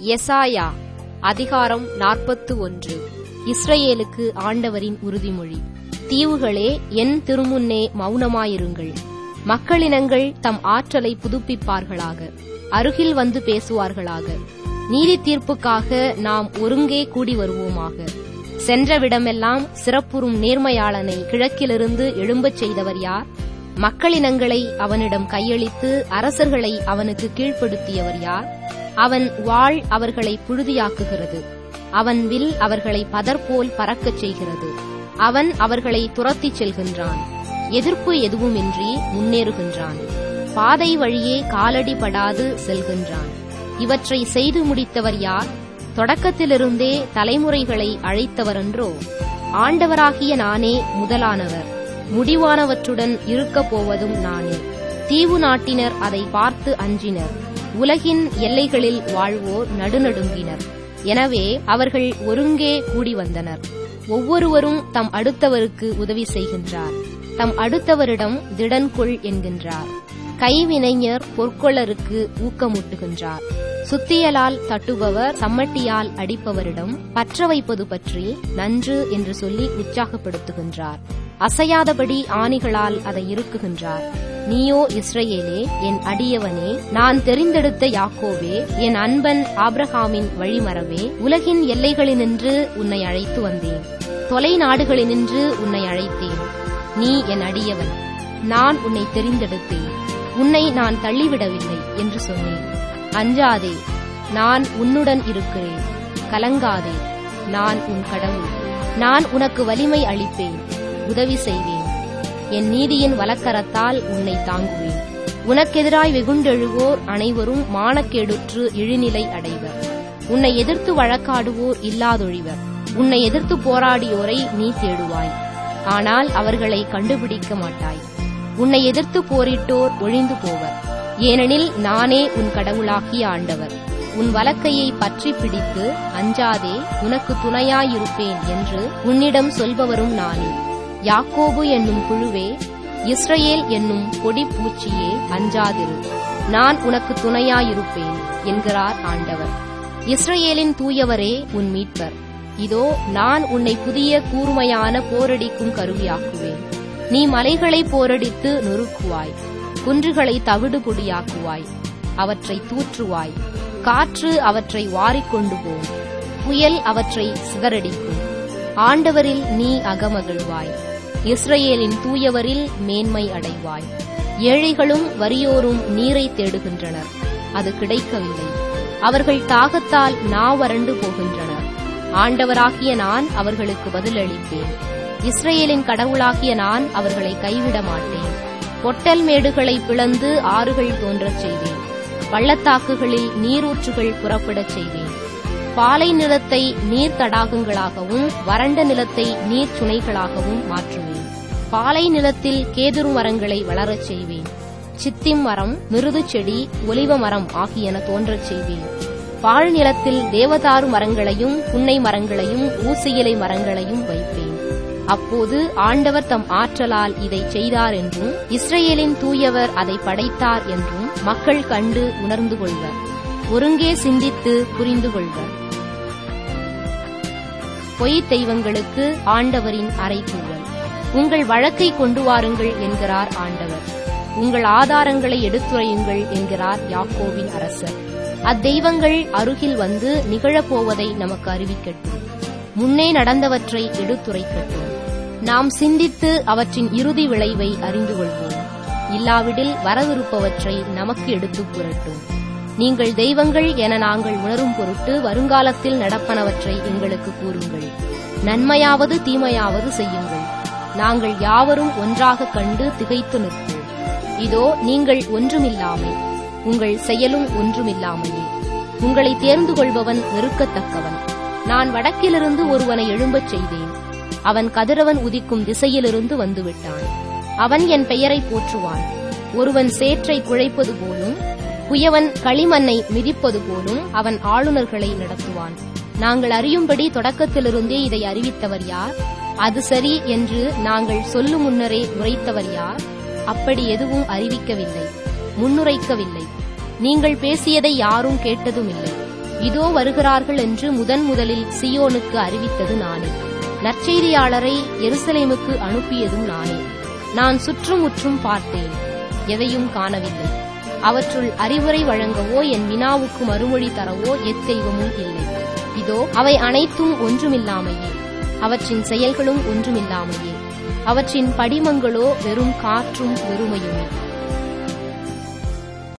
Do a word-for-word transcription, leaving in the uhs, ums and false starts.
எசாயா அதிகாரம் நாற்பத்து ஒன்று. இஸ்ரவேலுக்கு ஆண்டவரின் உறுதிமொழி. தீவுகளே, என் திருமுன்னே மௌனமாயிருங்கள். மக்களினங்கள் தம் ஆற்றலை புதுப்பிப்பார்களாக, அருகில் வந்து பேசுவார்களாக. நீதி தீர்ப்புக்காக நாம் ஒருங்கே கூடி வருவோமாக. சென்றவிடமெல்லாம் சிறப்புறும் நேர்மையாளனை கிழக்கிலிருந்து எழும்பச் செய்தவர் யார்? மக்களினங்களை அவனிடம் கையளித்து அரசர்களை அவனுக்கு கீழ்ப்படுத்தியவர் யார்? அவன் வாள் அவர்களை புழுதியாக்குகிறது, அவன் வில் அவர்களை பதர்போல் பறக்கச் செய்கிறது. அவன் அவர்களை துரத்திச் செல்கின்றான், எதிர்ப்பு எதுவுமின்றி முன்னேறுகின்றான். பாதை வழியே காலடி படாது செல்கின்றான். இவற்றை செய்து முடித்தவர் யார்? தொடக்கத்திலிருந்தே தலைமுறைகளை அழைத்தவரன்றோ? ஆண்டவராகிய நானே முதலானவர், முடிவானவற்றுடன் இருக்கப் போவதும் நானே. தீவு நாட்டினர் அதை பார்த்து அஞ்சினர், உலகின் எல்லைகளில் வாழ்வோர் நடுநடுங்கினர். எனவே அவர்கள் ஒருங்கே கூடி வந்தனர். ஒவ்வொருவரும் தம் அடுத்தவருக்கு உதவி செய்கின்றார், தம் அடுத்தவரிடம் திடன் கொள் என்கின்றார். கைவினைஞர் பொற்கொள்ளருக்கு ஊக்கமூட்டுகின்றார். சுத்தியலால் தட்டுபவர் சம்மட்டியால் அடிப்பவரிடம் பற்ற வைப்பது பற்றி நன்று என்று சொல்லி உற்சாகப்படுத்துகின்றார். அசையாதபடி ஆணிகளால் அதை இறுக்குகின்றார். நீயோ இஸ்ரவேலே, என் அடியவனே, நான் தெரிந்தெடுத்த யாக்கோபே, என் அன்பன் ஆபிரகாமின் வழிமரபே, உலகின் எல்லைகளினின்று உன்னை அழைத்து வந்தேன், தொலை நாடுகளினின்று உன்னை அழைத்தேன். நீ என் அடியவன், நான் உன்னை தெரிந்தெடுத்தேன், உன்னை நான் தள்ளிவிடவில்லை என்று சொன்னேன். அஞ்சாதே, நான் உன்னுடன் இருக்கிறேன். கலங்காதே, நான் உன் கடவுள். நான் உனக்கு வலிமை அளிப்பேன், உதவி செய்வேன். என் நீதியின் வலக்கரத்தால் உன்னை தாங்குவேன். உனக்கெதிராய் வெகுண்டெழுவோர் அனைவரும் மானக்கேடுற்று இழிநிலை அடைவர். உன்னை எதிர்த்து வழக்காடுவோர் இல்லாதொழிவர். உன்னை எதிர்த்து போராடியோரை நீ தேடுவாய், ஆனால் அவர்களை கண்டுபிடிக்க மாட்டாய். உன்னை எதிர்த்து போரிட்டோர் ஒழிந்து போவர், ஏனெனில் நானே உன் கடவுளாகிய ஆண்டவர். உன் வலக்கையை பற்றி பிடித்து அஞ்சாதே, உனக்கு துணையாயிருப்பேன் என்று உன்னிடம் சொல்பவரும் நானே. யாக்கோபு என்னும் புழுவே, இஸ்ரவேல் என்னும் கொடி பூச்சியே, அஞ்சாதிரு, நான் உனக்கு துணையாயிருப்பேன் என்கிறார் ஆண்டவர். இஸ்ரவேலின் தூயவரே, உன் மீட்பர். இதோ நான் உன்னை புதிய கூர்மையான போரடிக்கும் கருவியாக்குவேன். நீ மலைகளை போரடித்து நொறுக்குவாய், குன்றுகளை தவிடு பொடியாக்குவாய், அவற்றை தூற்றுவாய். காற்று அவற்றை வாரிக்கொண்டு போம், புயல் அவற்றை சிதறடிக்கும். ஆண்டவரில் நீ அகமகிழ்வாய், இஸ்ரவேலின் தூயவரில் மேன்மை அடைவாய். ஏழைகளும் வறியோரும் நீரை தேடுகின்றனர், அது கிடைக்கவில்லை. அவர்கள் தாகத்தால் நாவறண்டு போகின்றனர். ஆண்டவராகிய நான் அவர்களுக்கு பதிலளிப்பேன். இஸ்ரவேலின் கடவுளாகிய நான் அவர்களை கைவிட மாட்டேன். பொட்டல் மேடுகளை பிளந்து ஆறுகள் தோன்றச் செய்வேன், பள்ளத்தாக்குகளில் நீரூற்றுகள் புறப்படச் செய்வேன். பாலை நிலத்தை நீர் தடாகங்களாகவும் வறண்ட நிலத்தை நீர் சுனைகளாகவும் மாற்றுவேன். பாலை நிலத்தில் கேதுரு மரங்களை வளரச் செய்வேன். சித்திம் மரம், மிருது செடி, ஒலிவ மரம் ஆகியன தோன்றச் செய்வேன். பாழ் நிலத்தில் தேவதாரு மரங்களையும் புன்னை மரங்களையும் ஊசியிலை மரங்களையும் வைப்பேன். அப்போது ஆண்டவர் தம் ஆற்றலால் இதை செய்தார் என்றும் இஸ்ரவேலின் தூயவர் அதை படைத்தார் என்றும் மக்கள் கண்டு உணர்ந்து கொள்வர், ஒருங்கே சிந்தித்து புரிந்து கொள்வர். பொய் தெய்வங்களுக்கு ஆண்டவரின் அறைகூவல். உங்கள் வழக்கை கொண்டு வாருங்கள் என்கிறார் ஆண்டவர். உங்கள் ஆதாரங்களை எடுத்துரையுங்கள் என்கிறார் யாக்கோபின் அரசர். அத்தெய்வங்கள் அருகில் வந்து நிகழப்போவதை நமக்கு அறிவிக்கட்டும், முன்னே நடந்தவற்றை எடுத்துரைக்கட்டும். நாம் சிந்தித்து அவற்றின் இறுதி விளைவை அறிந்து கொள்வோம். இல்லாவிடில் வரவிருப்பவற்றை நமக்கு எடுத்துக் கூறட்டும். நீங்கள் தெய்வங்கள் என நாங்கள் உணரும் பொருட்டு வருங்காலத்தில் நடப்பனவற்றை எங்களுக்கு கூறுங்கள். நன்மையாவது தீமையாவது செய்யுங்கள், நாங்கள் யாவரும் ஒன்றாக கண்டு திகைத்து நிற்போம். இதோ நீங்கள் ஒன்றுமில்லாமை, உங்கள் செயலும் ஒன்றுமில்லாமையே. உங்களை தேர்ந்து கொள்பவன் வெறுக்கத்தக்கவன். நான் வடக்கிலிருந்து ஒருவனை எழும்பச் செய்தேன், அவன் கதிரவன் உதிக்கும் திசையிலிருந்து வந்துவிட்டான். அவன் என் பெயரை போற்றுவான். ஒருவன் சேற்றை குழைப்பது போலும் குயவன் களிமண்ணை மிதிப்பது போலும் அவன் ஆளுநர்களை நடத்துவான். நாங்கள் அறியும்படி தொடக்கத்திலிருந்தே இதை அறிவித்தவர் யார்? அது சரி என்று நாங்கள் சொல்லும் முன்னரே உரைத்தவர் யார்? அப்படி எதுவும் அறிவிக்கவில்லை, முன்னுரைக்கவில்லை. நீங்கள் பேசியதை யாரும் கேட்டதுமில்லை. இதோ வருகிறார்கள் என்று முதன் முதலில் சீயோனுக்கு அறிவித்தது நானே. நற்செய்தியாளரை எருசலேமுக்கு அனுப்பியதும் நானே. நான் சுற்றுமுற்றும் பார்த்தேன், எதையும் காணவில்லை. அவற்றுள் அறிவுரை வழங்கவோ என் வினாவுக்கு மறுமொழி தரவோ எத்தெய்வமும் இல்லை. இதோ அவை அனைத்தும் ஒன்றுமில்லாமையே, அவற்றின் செயல்களும் ஒன்றுமில்லாமையே, அவற்றின் படிமங்களோ வெறும் காற்றும் வெறுமையுமே.